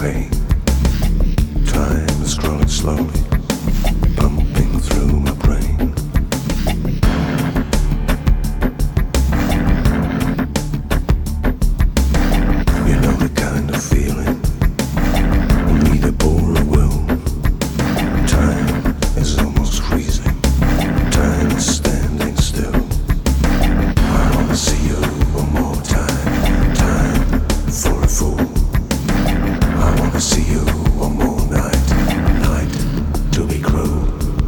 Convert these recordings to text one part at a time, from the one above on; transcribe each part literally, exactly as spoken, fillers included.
pain. Time is scrolling slowly, pumping through my brain. You know the kind of feeling, neither bore or will. Time is almost freezing, time is standing still. I wanna see you one more time, time for a fool. I wanna see you one more night, night to be cruel.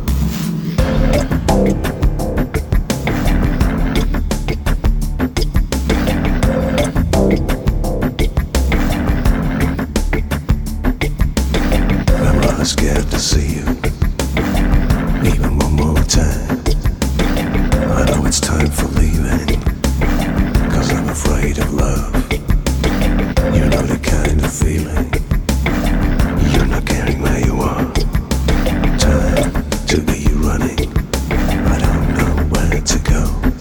I'm rather scared to see you, even one more time. I know it's time for leaving, cause I'm afraid of love. You know the kind of feeling, you're not caring where you are. Time to be running, I don't know where to go.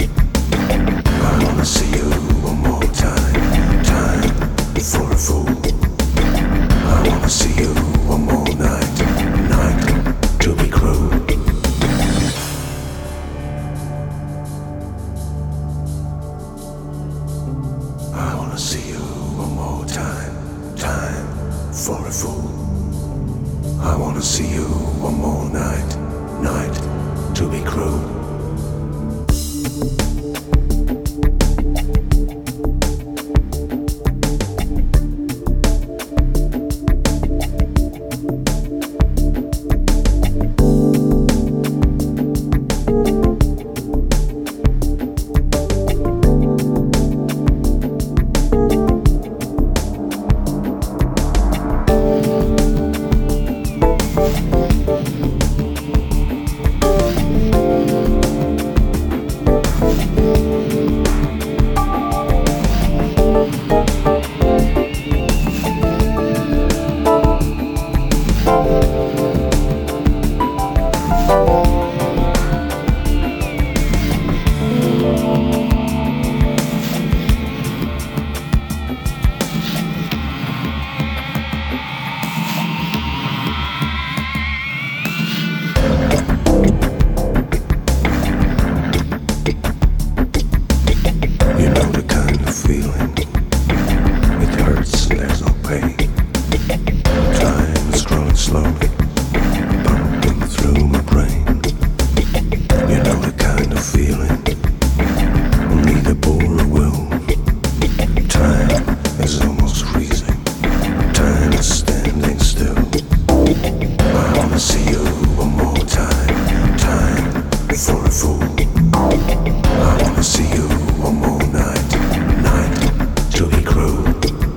I wanna see you one more time, time for a fool. I wanna see you one more night, night to be cruel. I wanna see you one more time, time for a fool. I wanna see you one more night, night to be cruel. You know the kind of feeling, it hurts and there's no pain. Time is scrolling slowly, pumping through my brain. You know the kind of feeling, neither bore or will. Time is almost freezing, time is standing still. I wanna see you one more time, time for a fool. I wanna see you one more night, night to be cruel.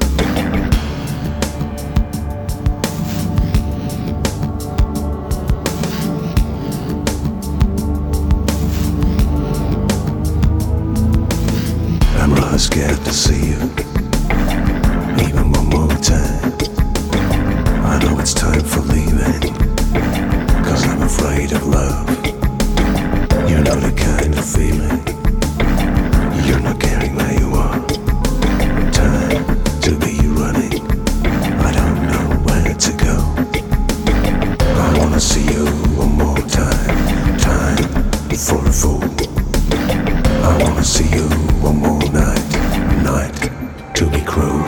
I'm rather scared to see you, even one more time. I know it's time for leaving, cause I'm afraid of love. You know the kind of feeling, you're not caring where you are. Time to be running, I don't know where to go. I wanna see you one more time, time for a fool. I wanna see you one more night, night to be cruel.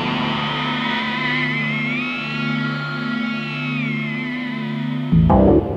Oh.